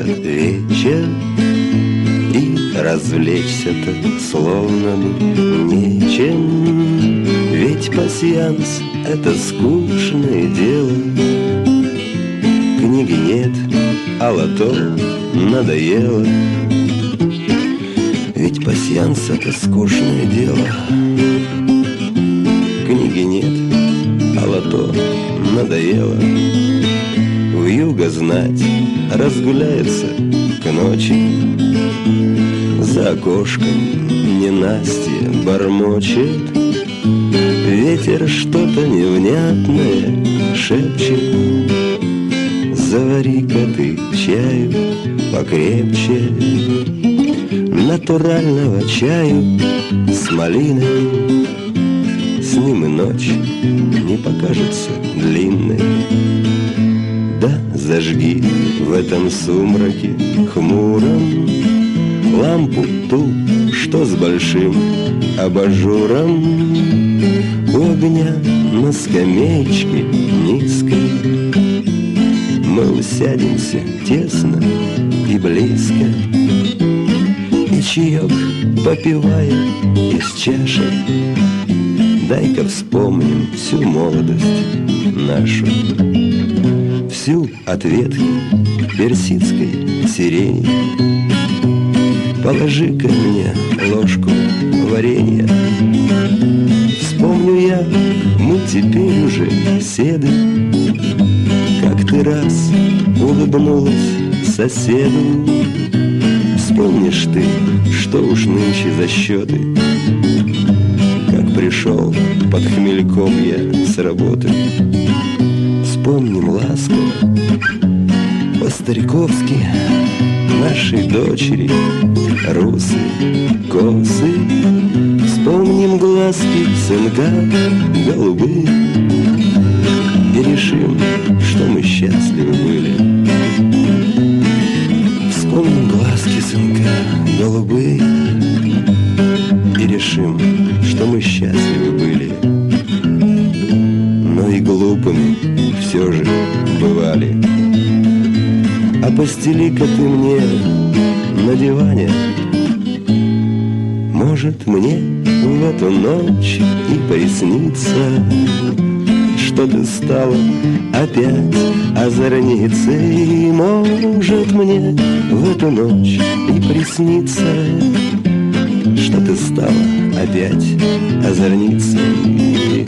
вечер, и развлечься-то словно бы нечем. Ведь пасьянс — это скучное дело. Книги нет, а лото надоело. Ведь пасьянс — это скучное дело. Книги нет, а лото надоело. Вьюга знать разгуляется к ночи. За окошком ненастье бормочет. Ветер что-то невнятное шепчет. Завари-ка ты чаю покрепче, натурального чаю с малиной. С ним и ночь не покажется длинной. Да зажги в этом сумраке хмуром лампу ту, что с большим абажуром. У огня на скамеечке низкой мы усядемся тесно и близко, и чаек попивая из чаши. Дай-ка вспомним всю молодость нашу, всю от ветки персидской сирени. Положи-ка мне ложку варенья. Вспомню я, мы теперь уже седы, как ты раз улыбнулась соседу. Вспомнишь ты, что уж нынче за счеты, как пришел под хмельком я с работы. Вспомним ласково по-стариковски нашей дочери русые косы. Вспомним глазки сынка голубые и решим, что мы счастливы были. Вспомним глазки сынка голубые и решим, что мы счастливы были. Но и глупыми все же бывали. А постели-ка ты мне на диване. Может, мне в эту ночь и приснится, что ты стала опять озорницей. Может, мне в эту ночь и приснится, что ты стала опять озорницей.